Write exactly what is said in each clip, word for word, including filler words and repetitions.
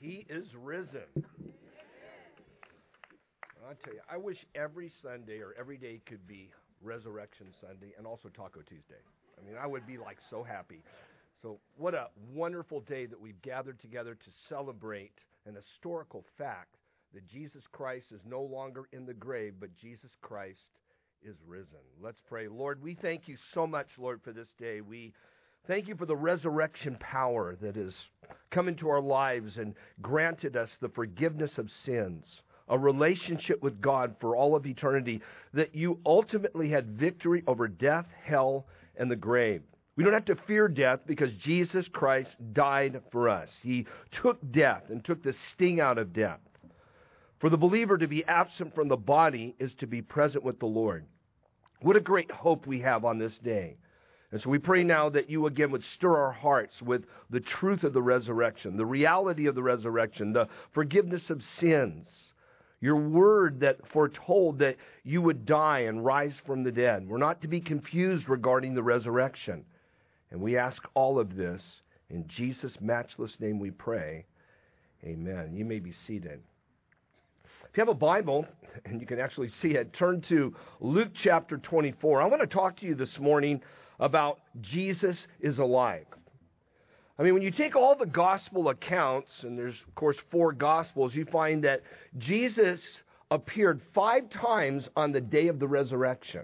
He is risen. I'll tell you, I wish every Sunday or every day could be Resurrection Sunday and also Taco Tuesday. I mean, I would be like so happy. So what a wonderful day that we've gathered together to celebrate an historical fact that Jesus Christ is no longer in the grave, but Jesus Christ is risen. Let's pray. Lord, we thank you so much, Lord, for this day. We thank you for the resurrection power that has come into our lives and granted us the forgiveness of sins, a relationship with God for all of eternity, that you ultimately had victory over death, hell, and the grave. We don't have to fear death because Jesus Christ died for us. He took death and took the sting out of death. For the believer to be absent from the body is to be present with the Lord. What a great hope we have on this day. And so we pray now that you again would stir our hearts with the truth of the resurrection, the reality of the resurrection, the forgiveness of sins, your word that foretold that you would die and rise from the dead. We're not to be confused regarding the resurrection. And we ask all of this in Jesus' matchless name we pray. Amen. You may be seated. If you have a Bible, and you can actually see it, turn to Luke chapter twenty-four. I want to talk to you this morning about Jesus is alive. I mean, when you take all the gospel accounts, and there's, of course, four gospels, you find that Jesus appeared five times on the day of the resurrection.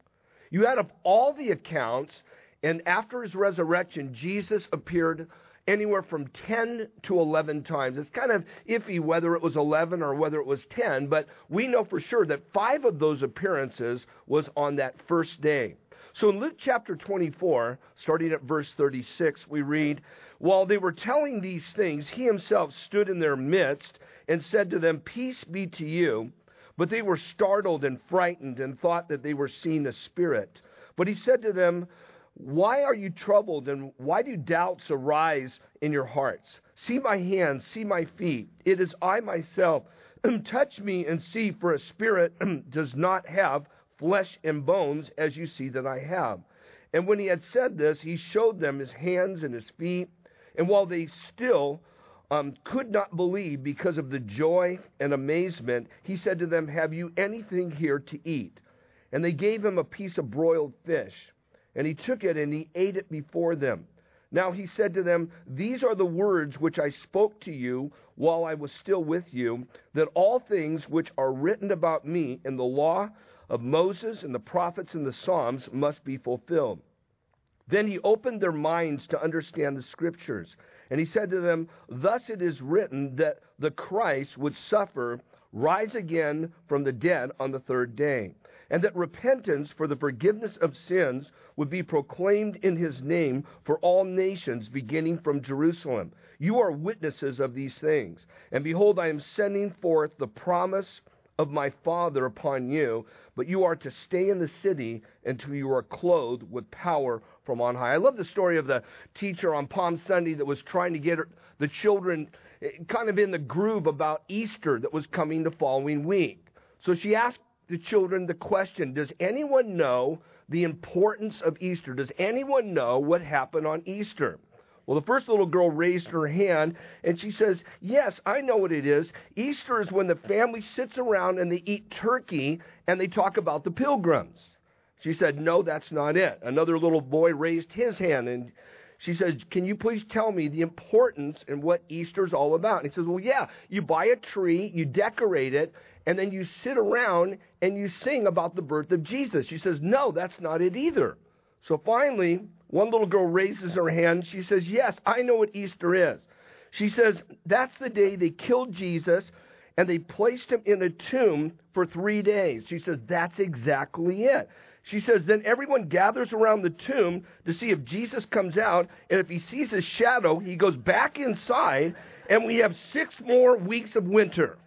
You add up all the accounts, and after his resurrection, Jesus appeared anywhere from ten to eleven times. It's kind of iffy whether it was eleven or whether it was ten, but we know for sure that five of those appearances was on that first day. So in Luke chapter twenty-four, starting at verse thirty-six, we read, "While they were telling these things, he himself stood in their midst and said to them, 'Peace be to you.' But they were startled and frightened and thought that they were seeing a spirit. But he said to them, 'Why are you troubled, and why do doubts arise in your hearts? See my hands, see my feet. It is I myself. Touch me and see, for a spirit does not have flesh and bones, as you see that I have.' And when he had said this, he showed them his hands and his feet. And while they still um, could not believe because of the joy and amazement, he said to them, 'Have you anything here to eat?' And they gave him a piece of broiled fish. And he took it and he ate it before them. Now he said to them, 'These are the words which I spoke to you while I was still with you, that all things which are written about me in the law of Moses and the prophets and the Psalms must be fulfilled.' Then he opened their minds to understand the scriptures. And he said to them, 'Thus it is written that the Christ would suffer, rise again from the dead on the third day, and that repentance for the forgiveness of sins would be proclaimed in his name for all nations, beginning from Jerusalem. You are witnesses of these things. And behold, I am sending forth the promise of my Father upon you, but you are to stay in the city until you are clothed with power from on high.'" I love the story of the teacher on Palm Sunday that was trying to get the children kind of in the groove about Easter that was coming the following week. So she asked the children the question, does anyone know the importance of Easter? Does anyone know what happened on Easter? Well, the first little girl raised her hand, and she says, "Yes, I know what it is. Easter is when the family sits around and they eat turkey, and they talk about the pilgrims." She said, "No, that's not it." Another little boy raised his hand, and she said, "Can you please tell me the importance and what Easter's all about?" And he says, "Well, yeah, you buy a tree, you decorate it, and then you sit around and you sing about the birth of Jesus." She says, "No, that's not it either." So finally, one little girl raises her hand. She says, "Yes, I know what Easter is." She says, "That's the day they killed Jesus and they placed him in a tomb for three days. She says, "That's exactly it." She says, "Then everyone gathers around the tomb to see if Jesus comes out, and if he sees his shadow, he goes back inside, and we have six more weeks of winter."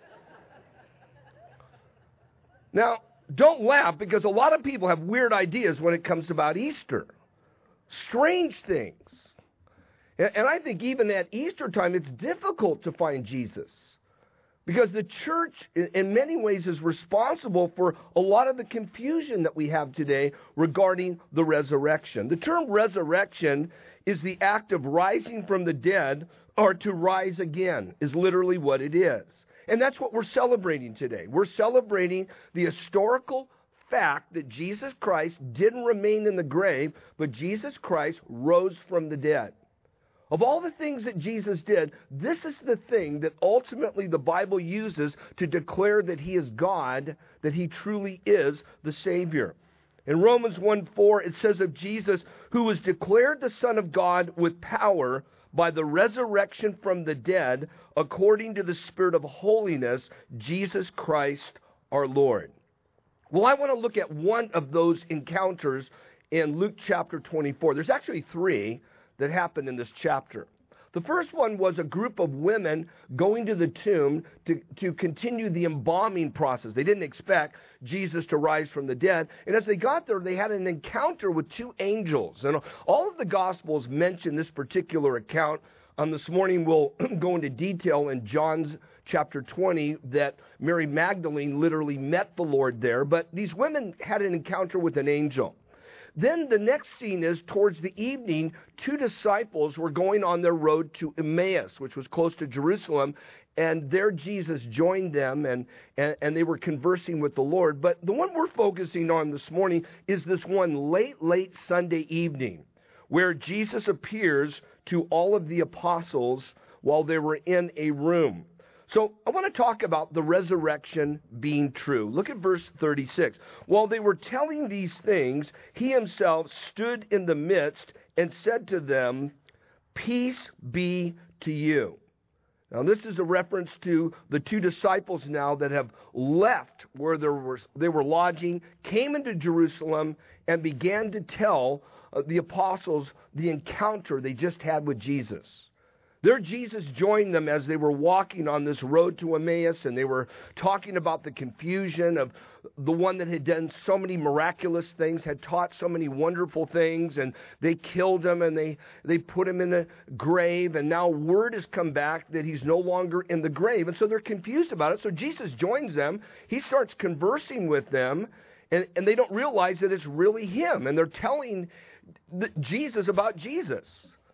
Now, don't laugh, because a lot of people have weird ideas when it comes about Easter. Strange things. And I think even at Easter time, it's difficult to find Jesus. Because the church, in many ways, is responsible for a lot of the confusion that we have today regarding the resurrection. The term resurrection is the act of rising from the dead, or to rise again, is literally what it is. And that's what we're celebrating today. We're celebrating the historical fact that Jesus Christ didn't remain in the grave, but Jesus Christ rose from the dead. Of all the things that Jesus did, this is the thing that ultimately the Bible uses to declare that he is God, that he truly is the Savior. In Romans one four, it says of Jesus, who was declared the Son of God with power by the resurrection from the dead, according to the Spirit of holiness, Jesus Christ our Lord. Well, I want to look at one of those encounters in Luke chapter twenty-four. There's actually three that happened in this chapter. The first one was a group of women going to the tomb to, to continue the embalming process. They didn't expect Jesus to rise from the dead. And as they got there, they had an encounter with two angels. And all of the Gospels mention this particular account. Um, this morning we'll go into detail in John's chapter twenty that Mary Magdalene literally met the Lord there. But these women had an encounter with an angel. Then the next scene is towards the evening, two disciples were going on their road to Emmaus, which was close to Jerusalem, and there Jesus joined them, and, and, and they were conversing with the Lord. But the one we're focusing on this morning is this one late, late Sunday evening, where Jesus appears to all of the apostles while they were in a room. So I want to talk about the resurrection being true. Look at verse thirty-six. While they were telling these things, he himself stood in the midst and said to them, "Peace be to you." Now this is a reference to the two disciples now that have left where they were, they were lodging, came into Jerusalem, and began to tell uh, the apostles the encounter they just had with Jesus. There Jesus joined them as they were walking on this road to Emmaus, and they were talking about the confusion of the one that had done so many miraculous things, had taught so many wonderful things, and they killed him and they, they put him in a grave, and now word has come back that he's no longer in the grave, and so they're confused about it. So Jesus joins them, he starts conversing with them, and, and they don't realize that it's really him, and they're telling the, Jesus about Jesus.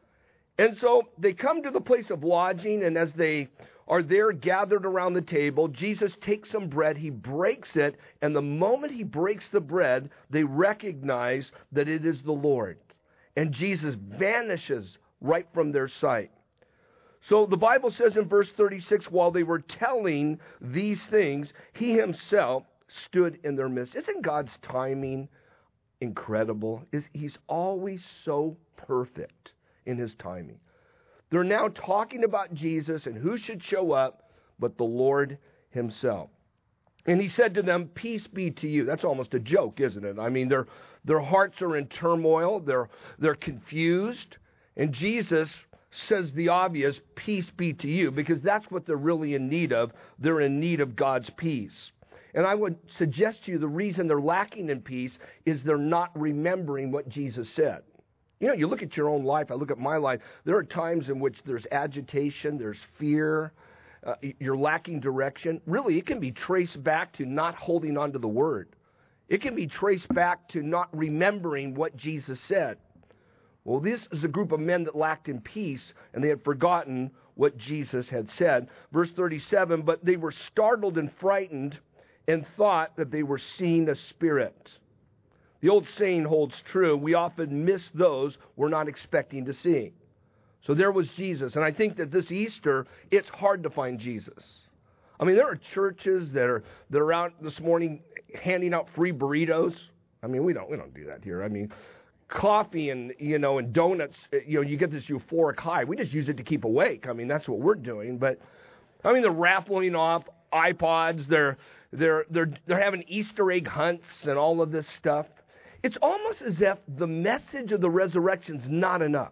And so they come to the place of lodging, and as they are there gathered around the table, Jesus takes some bread, he breaks it, and the moment he breaks the bread, they recognize that it is the Lord. And Jesus vanishes right from their sight. So the Bible says in verse thirty-six, while they were telling these things, he himself stood in their midst. Isn't God's timing incredible? He's always so perfect in his timing. They're now talking about Jesus and who should show up but the Lord himself. And he said to them, "Peace be to you." That's almost a joke, isn't it? I mean, their their hearts are in turmoil, they're they're confused, and Jesus says the obvious, "Peace be to you," because that's what they're really in need of. They're in need of God's peace. And I would suggest to you the reason they're lacking in peace is they're not remembering what Jesus said. You know, you look at your own life, I look at my life, there are times in which there's agitation, there's fear, uh, you're lacking direction. Really, it can be traced back to not holding on to the Word. It can be traced back to not remembering what Jesus said. Well, this is a group of men that lacked in peace, and they had forgotten what Jesus had said. Verse thirty-seven, but they were startled and frightened and thought that they were seeing a spirit. The old saying holds true. We often miss those we're not expecting to see. So there was Jesus. And I think that this Easter, it's hard to find Jesus. I mean, there are churches that are that are out this morning handing out free burritos. I mean, we don't we don't do that here. I mean, coffee and, you know, and donuts, you know, you get this euphoric high. We just use it to keep awake. I mean, that's what we're doing. But, I mean, they're raffling off iPods. They're, they're, they're, they're having Easter egg hunts and all of this stuff. It's almost as if the message of the resurrection is not enough.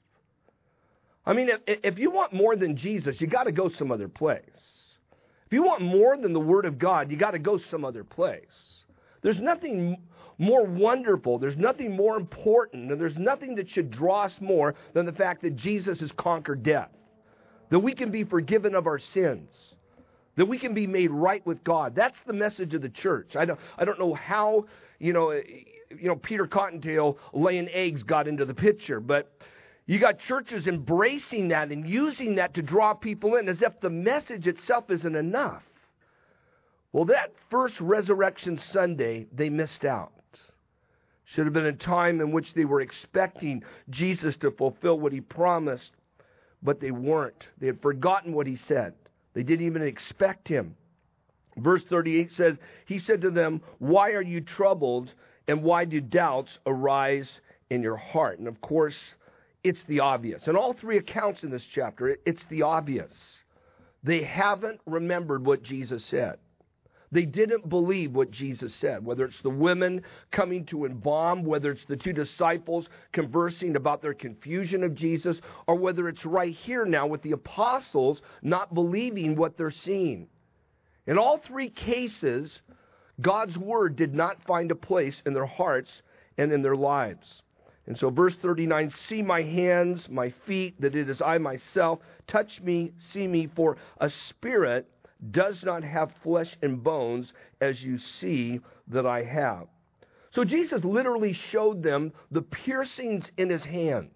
I mean, if, if you want more than Jesus, you got to go some other place. If you want more than the Word of God, you got to go some other place. There's nothing more wonderful, there's nothing more important, and there's nothing that should draw us more than the fact that Jesus has conquered death. That we can be forgiven of our sins. That we can be made right with God. That's the message of the church. I don't, I don't know how, you know, you know, Peter Cottontail laying eggs got into the picture, but You got churches embracing that and using that to draw people in as if the message itself isn't enough. Well, that first Resurrection Sunday, they missed out. Should have been a time in which they were expecting Jesus to fulfill what he promised, but they weren't. They had forgotten what he said. They didn't even expect him. Verse thirty-eight says, he said to them, "Why are you troubled, and why do doubts arise in your heart?" And of course, it's the obvious. In all three accounts in this chapter, it's the obvious. They haven't remembered what Jesus said. They didn't believe what Jesus said, whether it's the women coming to embalm, whether it's the two disciples conversing about their confusion of Jesus, or whether it's right here now with the apostles not believing what they're seeing. In all three cases, God's word did not find a place in their hearts and in their lives. And so verse thirty-nine, "See my hands, my feet, that it is I myself. Touch me, see me, for a spirit does not have flesh and bones, as you see that I have." So Jesus literally showed them the piercings in his hands.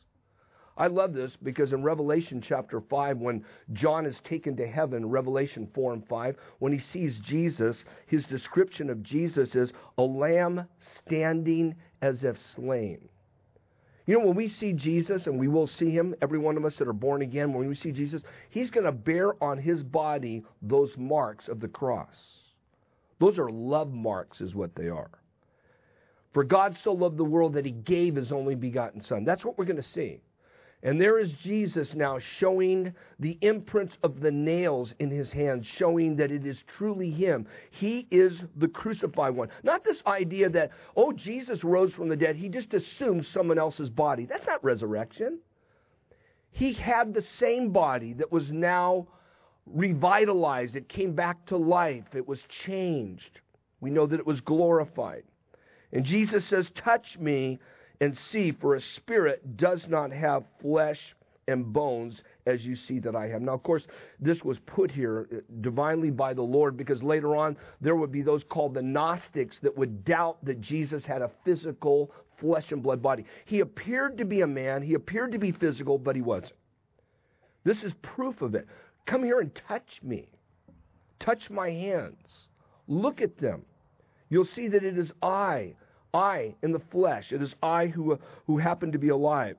I love this because in Revelation chapter five, when John is taken to heaven, Revelation four and five, when he sees Jesus, his description of Jesus is a lamb standing as if slain. You know, when we see Jesus, and we will see him, every one of us that are born again, when we see Jesus, he's going to bear on his body those marks of the cross. Those are love marks is what they are. For God so loved the world that he gave his only begotten Son. That's what we're going to see. And there is Jesus now showing the imprints of the nails in his hands, showing that it is truly him. He is the crucified one. Not this idea that, oh, Jesus rose from the dead. He just assumed someone else's body. That's not resurrection. He had the same body that was now revitalized. It came back to life. It was changed. We know that it was glorified. And Jesus says, "Touch me and see, for a spirit does not have flesh and bones, as you see that I have." Now, of course, this was put here divinely by the Lord, because later on there would be those called the Gnostics that would doubt that Jesus had a physical flesh and blood body. He appeared to be a man. He appeared to be physical, but he wasn't. This is proof of it. Come here and touch me. Touch my hands. Look at them. You'll see that it is I. I in the flesh. It is I who, who happen to be alive.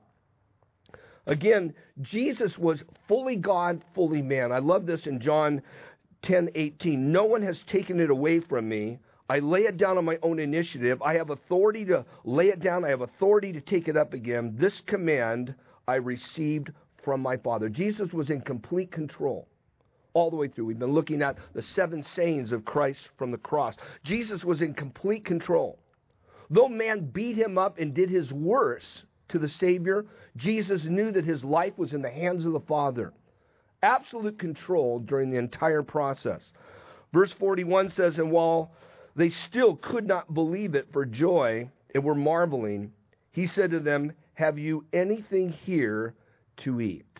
Again, Jesus was fully God, fully man. I love this in John ten eighteen. "No one has taken it away from me. I lay it down on my own initiative. I have authority to lay it down. I have authority to take it up again. This command I received from my Father." Jesus was in complete control all the way through. We've been looking at the seven sayings of Christ from the cross. Jesus was in complete control. Though man beat him up and did his worst to the Savior, Jesus knew that his life was in the hands of the Father. Absolute control during the entire process. Verse forty-one says, "And while they still could not believe it for joy and were marveling, he said to them, 'Have you anything here to eat?'"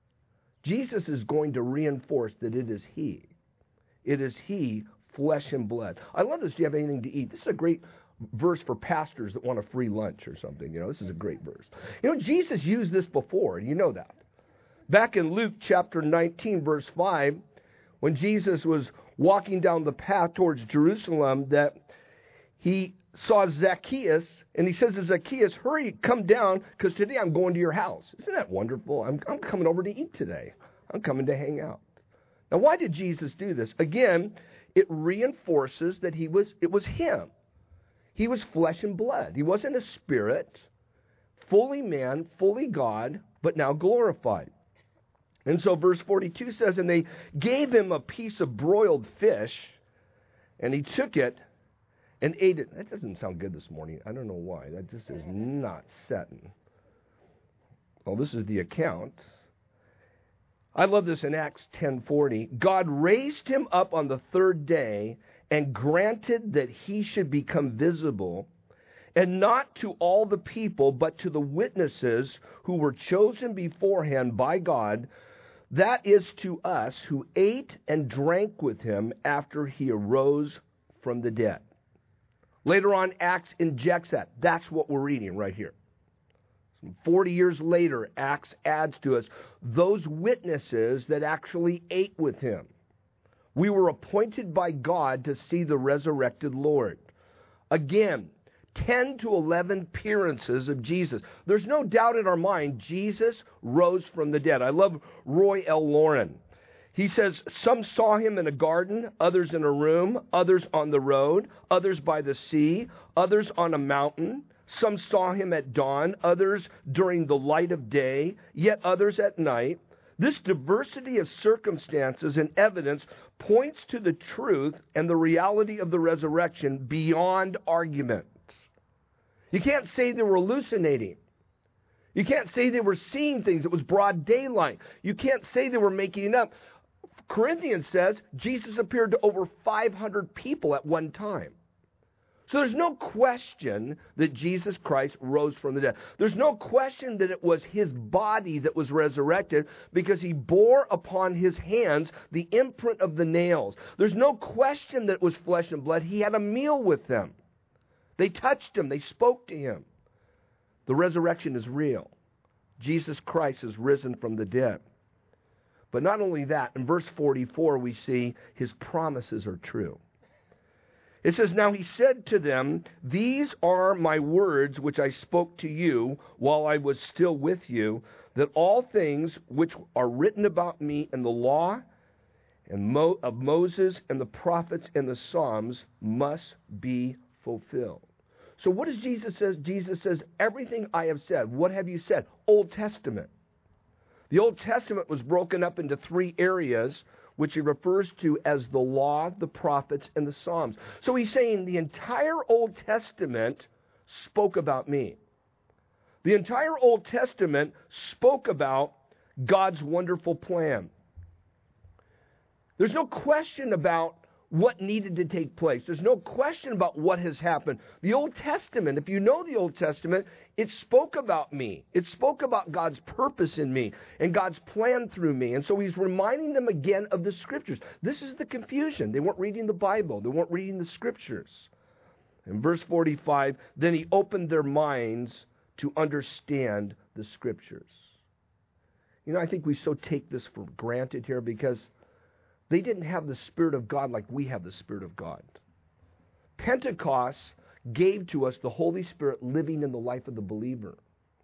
Jesus is going to reinforce that it is he. It is he, flesh and blood. I love this. Do you have anything to eat? This is a great verse for pastors that want a free lunch or something. You know, this is a great verse. You know, Jesus used this before. You know that. Back in Luke chapter nineteen, verse five, when Jesus was walking down the path towards Jerusalem, that he saw Zacchaeus, and he says to Zacchaeus, "Hurry, come down, because today I'm going to your house." Isn't that wonderful? I'm, I'm coming over to eat today. I'm coming to hang out. Now, why did Jesus do this? Again, it reinforces that he was. It was him. He was flesh and blood. He wasn't a spirit, fully man, fully God, but now glorified. And so verse forty-two says, "And they gave him a piece of broiled fish, and he took it and ate it." That doesn't sound good this morning. I don't know why. That just is not setting. Well, this is the account. I love this in Acts ten forty. "God raised him up on the third day and granted that he should become visible, and not to all the people, but to the witnesses who were chosen beforehand by God, that is to us who ate and drank with him after he arose from the dead." Later on, Acts injects that. That's what we're reading right here. Forty years later, Acts adds to us those witnesses that actually ate with him. We were appointed by God to see the resurrected Lord. Again, ten to eleven appearances of Jesus. There's no doubt in our mind Jesus rose from the dead. I love Roy L. Lauren. He says, some saw him in a garden, others in a room, others on the road, others by the sea, others on a mountain. Some saw him at dawn, others during the light of day, yet others at night. This diversity of circumstances and evidence points to the truth and the reality of the resurrection beyond argument. You can't say they were hallucinating. You can't say they were seeing things. It was broad daylight. You can't say they were making it up. Corinthians says Jesus appeared to over five hundred people at one time. So there's no question that Jesus Christ rose from the dead. There's no question that it was his body that was resurrected because he bore upon his hands the imprint of the nails. There's no question that it was flesh and blood. He had a meal with them. They touched him. They spoke to him. The resurrection is real. Jesus Christ is risen from the dead. But not only that, in verse forty-four we see his promises are true. It says, now he said to them, these are my words which I spoke to you while I was still with you, that all things which are written about me in the law and Mo- of Moses and the prophets and the Psalms must be fulfilled. So what does Jesus say? Jesus says, everything I have said. What have you said? Old Testament. The Old Testament was broken up into three areas, which he refers to as the law, the prophets, and the Psalms. So he's saying the entire Old Testament spoke about me. The entire Old Testament spoke about God's wonderful plan. There's no question about what needed to take place. There's no question about what has happened. The Old Testament, if you know the Old Testament, it spoke about me. It spoke about God's purpose in me and God's plan through me. And so he's reminding them again of the Scriptures. This is the confusion. They weren't reading the Bible. They weren't reading the Scriptures. In verse forty-five, then he opened their minds to understand the Scriptures. You know, I think we so take this for granted here because they didn't have the Spirit of God like we have the Spirit of God. Pentecost gave to us the Holy Spirit living in the life of the believer.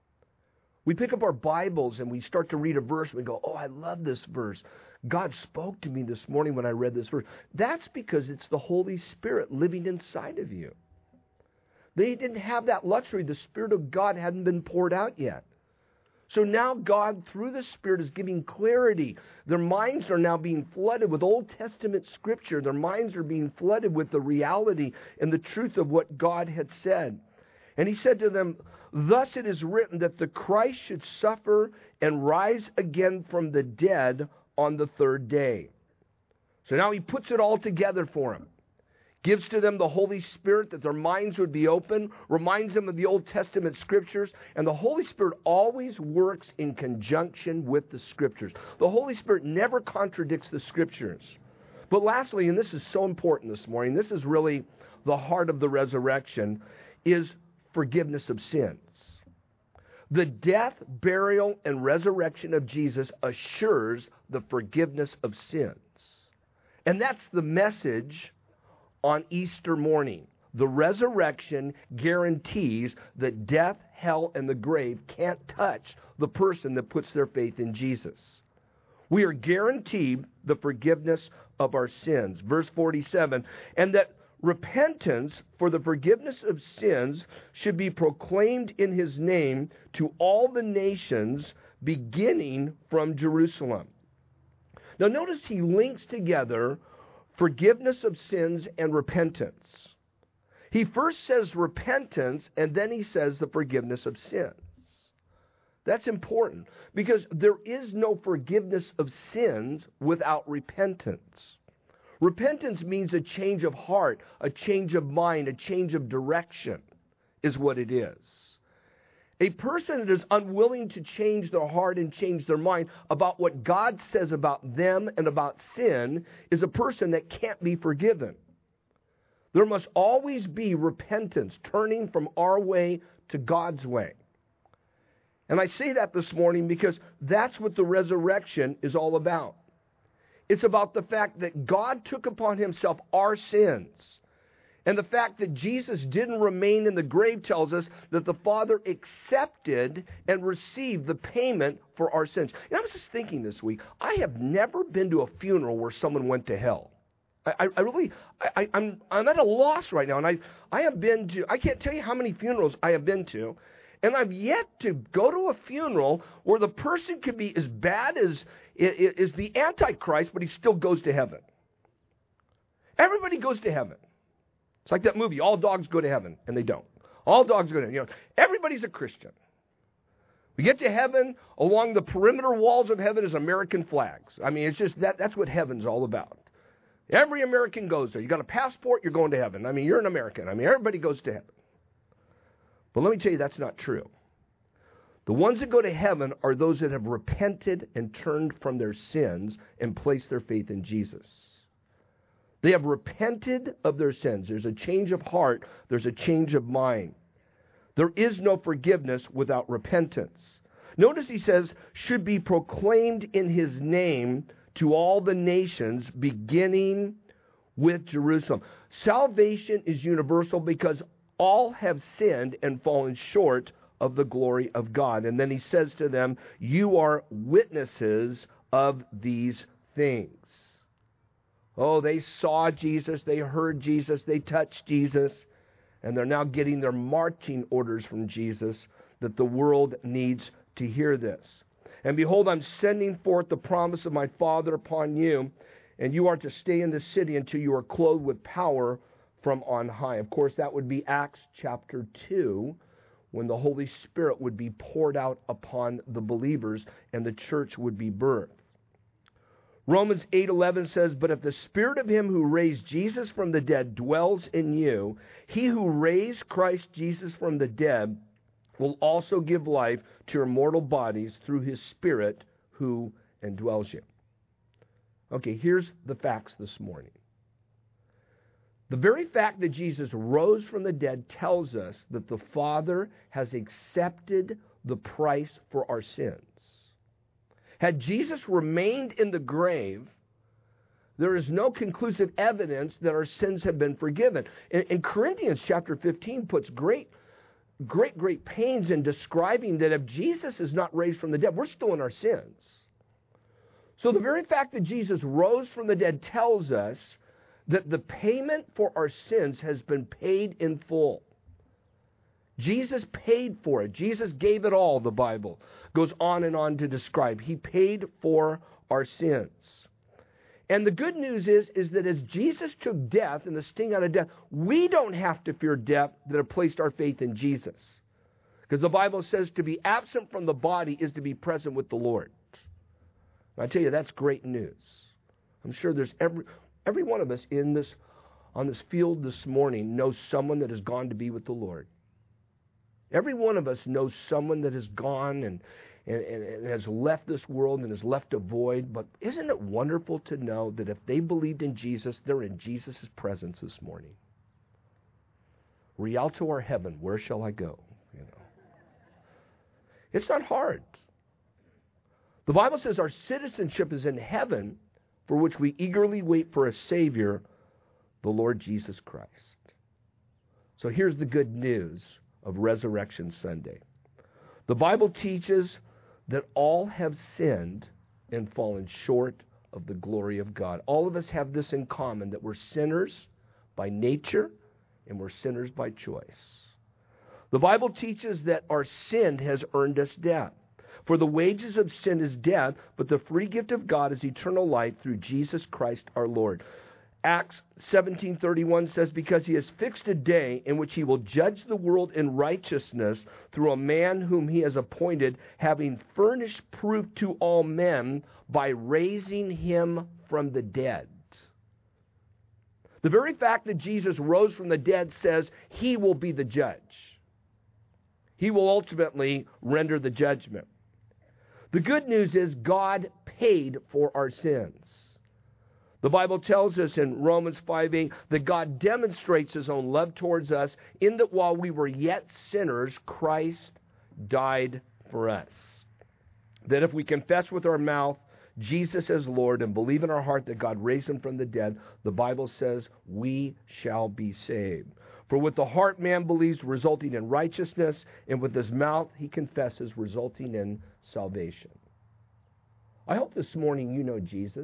We pick up our Bibles and we start to read a verse and we go, oh, I love this verse. God spoke to me this morning when I read this verse. That's because it's the Holy Spirit living inside of you. They didn't have that luxury. The Spirit of God hadn't been poured out yet. So now God, through the Spirit, is giving clarity. Their minds are now being flooded with Old Testament Scripture. Their minds are being flooded with the reality and the truth of what God had said. And he said to them, thus it is written that the Christ should suffer and rise again from the dead on the third day. So now he puts it all together for them. Gives to them the Holy Spirit that their minds would be open, reminds them of the Old Testament Scriptures, and the Holy Spirit always works in conjunction with the Scriptures. The Holy Spirit never contradicts the Scriptures. But lastly, and this is so important this morning, this is really the heart of the resurrection, is forgiveness of sins. The death, burial, and resurrection of Jesus assures the forgiveness of sins. And that's the message on Easter morning. The resurrection guarantees that death, hell, and the grave can't touch the person that puts their faith in Jesus. We are guaranteed the forgiveness of our sins. Verse forty-seven, and that repentance for the forgiveness of sins should be proclaimed in his name to all the nations, beginning from Jerusalem. Now notice he links together forgiveness of sins and repentance. He first says repentance, and then he says the forgiveness of sins. That's important because there is no forgiveness of sins without repentance. Repentance means a change of heart, a change of mind, a change of direction is what it is. A person that is unwilling to change their heart and change their mind about what God says about them and about sin is a person that can't be forgiven. There must always be repentance, turning from our way to God's way. And I say that this morning because that's what the resurrection is all about. It's about the fact that God took upon himself our sins. And the fact that Jesus didn't remain in the grave tells us that the Father accepted and received the payment for our sins. And I was just thinking this week, I have never been to a funeral where someone went to hell. I, I really, I, I'm, I'm at a loss right now. And I, I have been to, I can't tell you how many funerals I have been to. And I've yet to go to a funeral where the person could be as bad as is the Antichrist, but he still goes to heaven. Everybody goes to heaven. It's like that movie, All Dogs Go to Heaven, and they don't. All dogs go to heaven. You know, everybody's a Christian. We get to heaven, along the perimeter walls of heaven is American flags. I mean, it's just that that's what heaven's all about. Every American goes there. You got a passport, you're going to heaven. I mean, you're an American. I mean, everybody goes to heaven. But let me tell you, that's not true. The ones that go to heaven are those that have repented and turned from their sins and placed their faith in Jesus. They have repented of their sins. There's a change of heart. There's a change of mind. There is no forgiveness without repentance. Notice he says, should be proclaimed in his name to all the nations, beginning with Jerusalem. Salvation is universal because all have sinned and fallen short of the glory of God. And then he says to them, you are witnesses of these things. Oh, they saw Jesus, they heard Jesus, they touched Jesus, and they're now getting their marching orders from Jesus that the world needs to hear this. And behold, I'm sending forth the promise of my Father upon you, and you are to stay in the city until you are clothed with power from on high. Of course, that would be Acts chapter two, when the Holy Spirit would be poured out upon the believers and the church would be birthed. Romans eight eleven says, but if the Spirit of him who raised Jesus from the dead dwells in you, he who raised Christ Jesus from the dead will also give life to your mortal bodies through his Spirit who indwells you. Okay, here's the facts this morning. The very fact that Jesus rose from the dead tells us that the Father has accepted the price for our sins. Had Jesus remained in the grave, there is no conclusive evidence that our sins have been forgiven. In, in Corinthians chapter fifteen puts great, great, great pains in describing that if Jesus is not raised from the dead, we're still in our sins. So the very fact that Jesus rose from the dead tells us that the payment for our sins has been paid in full. Jesus paid for it. Jesus gave it all, the Bible goes on and on to describe. He paid for our sins. And the good news is, is that as Jesus took death and the sting out of death, we don't have to fear death that have placed our faith in Jesus. Because the Bible says to be absent from the body is to be present with the Lord. And I tell you, that's great news. I'm sure there's every every one of us in this on this field this morning knows someone that has gone to be with the Lord. Every one of us knows someone that has gone and, and, and has left this world and has left a void. But isn't it wonderful to know that if they believed in Jesus, they're in Jesus' presence this morning? Rialto or heaven, where shall I go? You know, it's not hard. The Bible says our citizenship is in heaven, for which we eagerly wait for a Savior, the Lord Jesus Christ. So here's the good news of Resurrection Sunday. The Bible teaches that all have sinned and fallen short of the glory of God. All of us have this in common, that we're sinners by nature and we're sinners by choice. The Bible teaches that our sin has earned us death. For the wages of sin is death, but the free gift of God is eternal life through Jesus Christ our Lord. Acts seventeen thirty-one says, because he has fixed a day in which he will judge the world in righteousness through a man whom he has appointed, having furnished proof to all men by raising him from the dead. The very fact that Jesus rose from the dead says he will be the judge. He will ultimately render the judgment. The good news is God paid for our sins. The Bible tells us in Romans five eight that God demonstrates his own love towards us in that while we were yet sinners, Christ died for us. That if we confess with our mouth Jesus as Lord and believe in our heart that God raised him from the dead, the Bible says we shall be saved. For with the heart man believes, resulting in righteousness, and with his mouth he confesses, resulting in salvation. I hope this morning you know Jesus.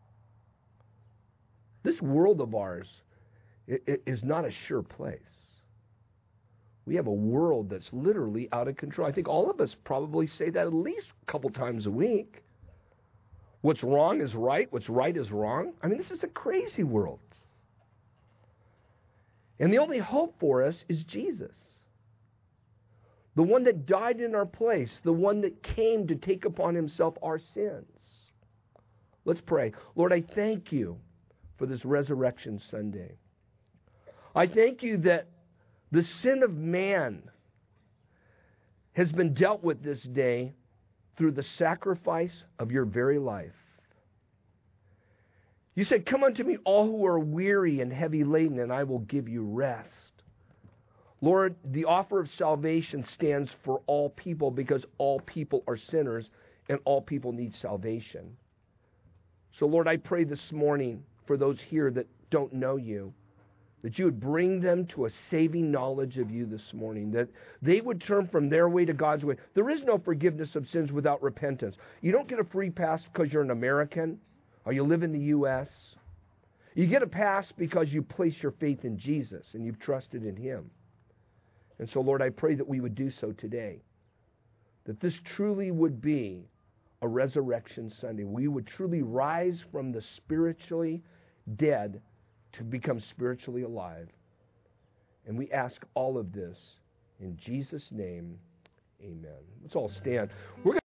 This world of ours is not a sure place. We have a world that's literally out of control. I think all of us probably say that at least a couple times a week. What's wrong is right. What's right is wrong. I mean, this is a crazy world. And the only hope for us is Jesus. The one that died in our place. The one that came to take upon himself our sins. Let's pray. Lord, I thank you for this Resurrection Sunday. I thank you that the sin of man has been dealt with this day through the sacrifice of your very life. You said, come unto me all who are weary and heavy laden, and I will give you rest. Lord, the offer of salvation stands for all people because all people are sinners and all people need salvation. So Lord, I pray this morning for those here that don't know you, that you would bring them to a saving knowledge of you this morning, that they would turn from their way to God's way. There is no forgiveness of sins without repentance. You don't get a free pass because you're an American or you live in the U S You get a pass because you place your faith in Jesus and you've trusted in him. And so, Lord, I pray that we would do so today, that this truly would be a Resurrection Sunday. We would truly rise from the spiritually dead to become spiritually alive. And we ask all of this in Jesus' name, amen. Let's all stand. We're going